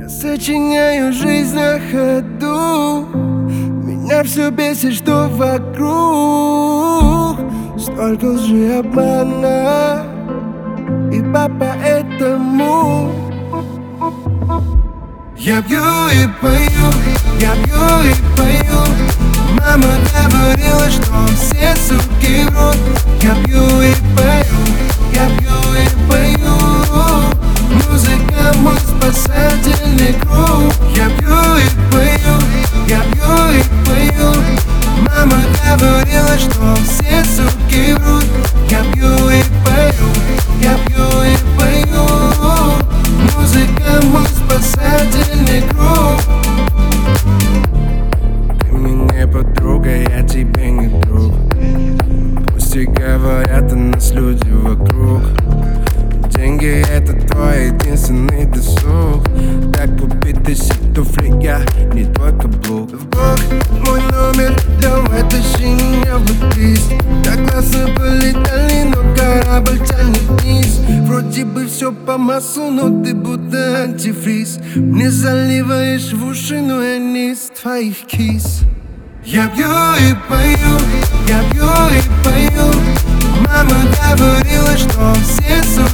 Я сочиняю жизнь на ходу. Меня все бесит, что вокруг столько лжи и обмана, и поэтому я пью и пою, я пью и пою. Мама говорила, что все суки врут. Я пью и пою, я пью и пою. Музыка мой спасательный круг. Я пью и пою, я пью и пою. Мама говорила, что все суки врут. Я пью и пою, я пью и пою. Музыка мой спасательный круг. Ты мне не подруга, я тебе не друг. Пусть и говорят о нас люди вокруг. Деньги — это твой единственный досуг. Так купить тысячу туфли, я не твой каблук. В бок мой номер, давай тащи меня внутри. Так классно полетали, но корабль тянет вниз. Вроде бы все по маслу, но ты будто антифриз. Мне заливаешь в уши, но я не из твоих кис. Я пью и пою, я пью и пою. Мама говорила, что все суки